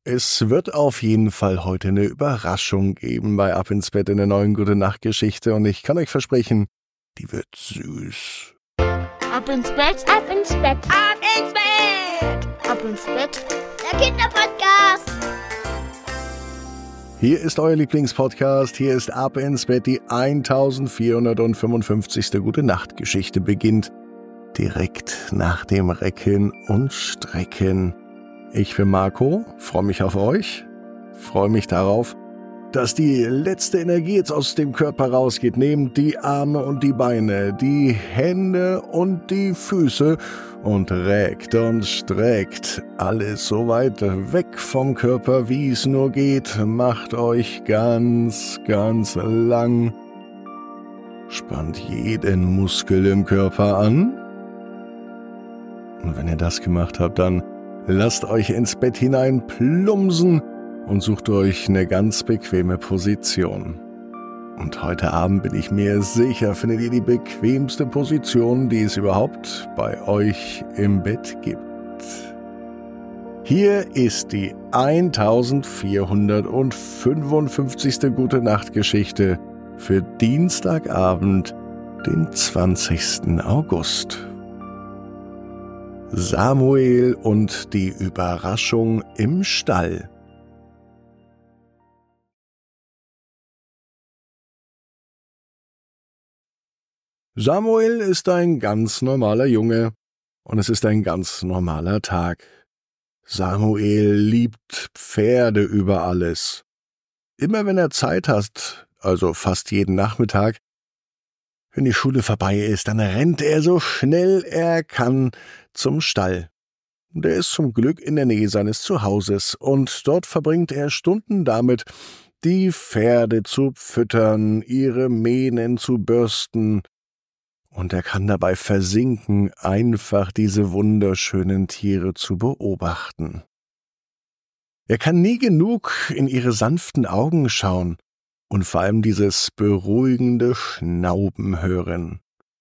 Es wird auf jeden Fall heute eine Überraschung geben bei Ab ins Bett in der neuen Gute-Nacht-Geschichte und ich kann euch versprechen, die wird süß. Ab ins Bett, Ab ins Bett, Ab ins Bett! ab ins Bett. der Kinderpodcast. Hier ist euer Lieblingspodcast, hier ist Ab ins Bett, die 1455. Gute-Nacht-Geschichte beginnt direkt nach dem Recken und Strecken. Ich bin Marco, freue mich auf euch, freue mich darauf, dass die letzte Energie jetzt aus dem Körper rausgeht. Nehmt die Arme und die Beine, die Hände und die Füße und reckt und streckt alles so weit weg vom Körper, wie es nur geht. Macht euch ganz, ganz lang. Spannt jeden Muskel im Körper an. Und wenn ihr das gemacht habt, dann lasst euch ins Bett hinein plumpsen und sucht euch eine ganz bequeme Position. Und heute Abend bin ich mir sicher, findet ihr die bequemste Position, die es überhaupt bei euch im Bett gibt. Hier ist die 1455. Gute-Nacht-Geschichte für Dienstagabend, den 20. August. Samuel und die Überraschung im Stall. Samuel ist ein ganz normaler Junge und es ist ein ganz normaler Tag. Samuel liebt Pferde über alles. Immer wenn er Zeit hat, also fast jeden Nachmittag, wenn die Schule vorbei ist, dann rennt er so schnell er kann zum Stall. Der ist zum Glück in der Nähe seines Zuhauses und dort verbringt er Stunden damit, die Pferde zu füttern, ihre Mähnen zu bürsten, und er kann dabei versinken, einfach diese wunderschönen Tiere zu beobachten. Er kann nie genug in ihre sanften Augen schauen und vor allem dieses beruhigende Schnauben hören.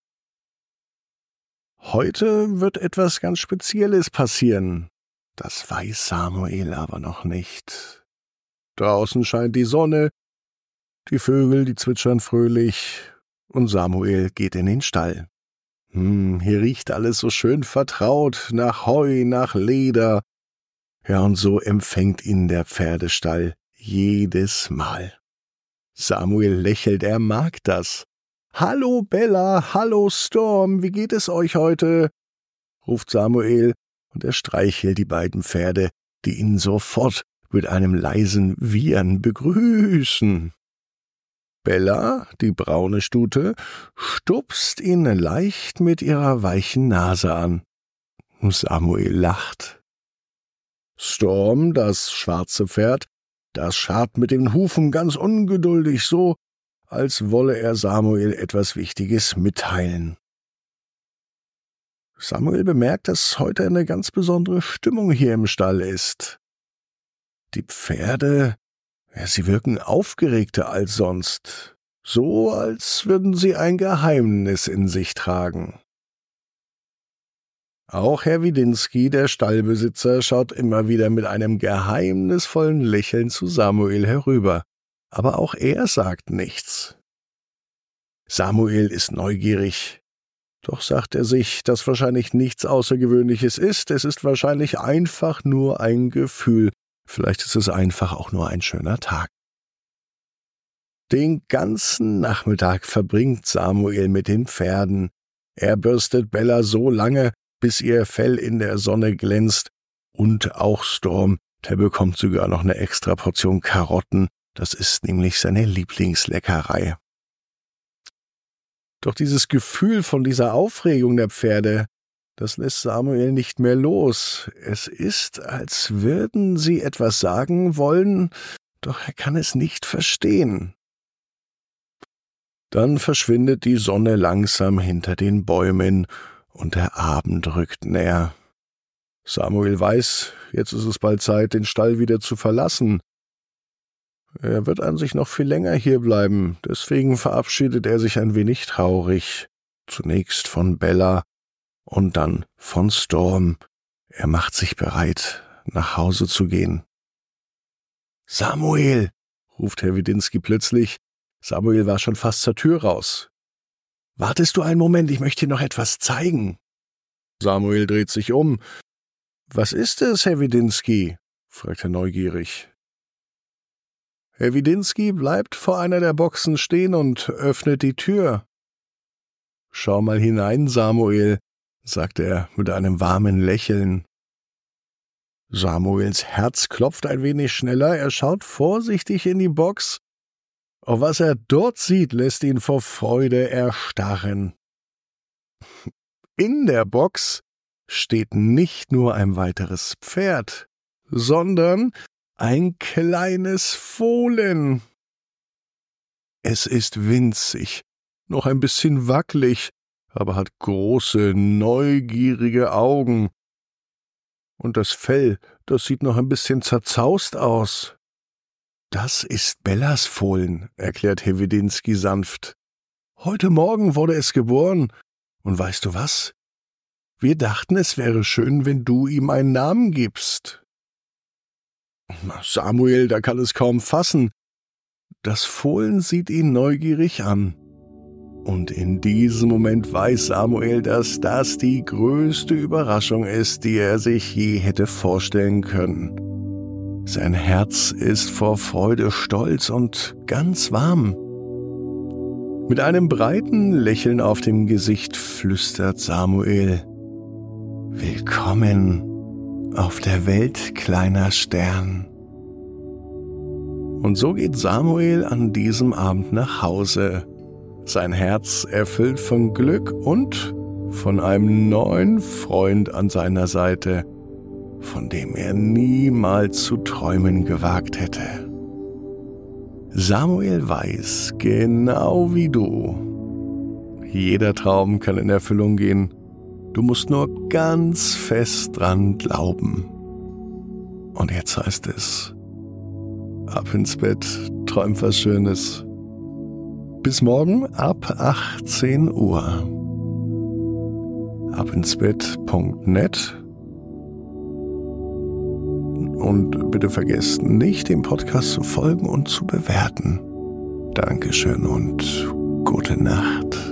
Heute wird etwas ganz Spezielles passieren. Das weiß Samuel aber noch nicht. Draußen scheint die Sonne, die Vögel, die zwitschern fröhlich, und Samuel geht in den Stall. Hier riecht alles so schön vertraut, nach Heu, nach Leder. Ja, und so empfängt ihn der Pferdestall jedes Mal. Samuel lächelt, er mag das. »Hallo Bella, hallo Storm, wie geht es euch heute?« ruft Samuel, und er streichelt die beiden Pferde, die ihn sofort mit einem leisen Wiehern begrüßen. Bella, die braune Stute, stupst ihn leicht mit ihrer weichen Nase an. Samuel lacht. Storm, das schwarze Pferd, das scharrt mit den Hufen ganz ungeduldig, so als wolle er Samuel etwas Wichtiges mitteilen. Samuel bemerkt, dass heute eine ganz besondere Stimmung hier im Stall ist. Die Pferde, sie wirken aufgeregter als sonst, so als würden sie ein Geheimnis in sich tragen. Auch Herr Widinski, der Stallbesitzer, schaut immer wieder mit einem geheimnisvollen Lächeln zu Samuel herüber, aber auch er sagt nichts. Samuel ist neugierig, doch sagt er sich, dass wahrscheinlich nichts Außergewöhnliches ist, es ist wahrscheinlich einfach nur ein Gefühl. Vielleicht ist es einfach auch nur ein schöner Tag. Den ganzen Nachmittag verbringt Samuel mit den Pferden. Er bürstet Bella so lange, bis ihr Fell in der Sonne glänzt. Und auch Storm, der bekommt sogar noch eine extra Portion Karotten. Das ist nämlich seine Lieblingsleckerei. Doch dieses Gefühl von dieser Aufregung der Pferde, das lässt Samuel nicht mehr los. Es ist, als würden sie etwas sagen wollen, doch er kann es nicht verstehen. Dann verschwindet die Sonne langsam hinter den Bäumen und der Abend rückt näher. Samuel weiß, jetzt ist es bald Zeit, den Stall wieder zu verlassen. Er wird an sich noch viel länger hierbleiben, deswegen verabschiedet er sich ein wenig traurig. Zunächst von Bella und dann von Storm. Er macht sich bereit, nach Hause zu gehen. »Samuel«, ruft Herr Widinski plötzlich. Samuel war schon fast zur Tür raus. »Wartest du einen Moment, ich möchte dir noch etwas zeigen.« Samuel dreht sich um. »Was ist es, Herr Widinski?« fragt er neugierig. Herr Widinski bleibt vor einer der Boxen stehen und öffnet die Tür. »Schau mal hinein, Samuel«, sagt er mit einem warmen Lächeln. Samuels Herz klopft ein wenig schneller, er schaut vorsichtig in die Box. Auch was er dort sieht, lässt ihn vor Freude erstarren. In der Box steht nicht nur ein weiteres Pferd, sondern ein kleines Fohlen. Es ist winzig, noch ein bisschen wackelig, aber hat große, neugierige Augen. Und das Fell, das sieht noch ein bisschen zerzaust aus. »Das ist Bellas Fohlen«, erklärt Herr Widinski sanft. »Heute Morgen wurde es geboren. Und weißt du was? Wir dachten, es wäre schön, wenn du ihm einen Namen gibst.« Samuel, der kann es kaum fassen. Das Fohlen sieht ihn neugierig an. Und in diesem Moment weiß Samuel, dass das die größte Überraschung ist, die er sich je hätte vorstellen können. Sein Herz ist vor Freude stolz und ganz warm. Mit einem breiten Lächeln auf dem Gesicht flüstert Samuel: »Willkommen auf der Welt, kleiner Stern.« Und so geht Samuel an diesem Abend nach Hause, sein Herz erfüllt von Glück und von einem neuen Freund an seiner Seite, von dem er niemals zu träumen gewagt hätte. Samuel weiß, genau wie du, jeder Traum kann in Erfüllung gehen. Du musst nur ganz fest dran glauben. Und jetzt heißt es: ab ins Bett, träum was Schönes. Bis morgen ab 18 Uhr. abinsbett.net. Und bitte vergesst nicht, dem Podcast zu folgen und zu bewerten. Dankeschön und gute Nacht.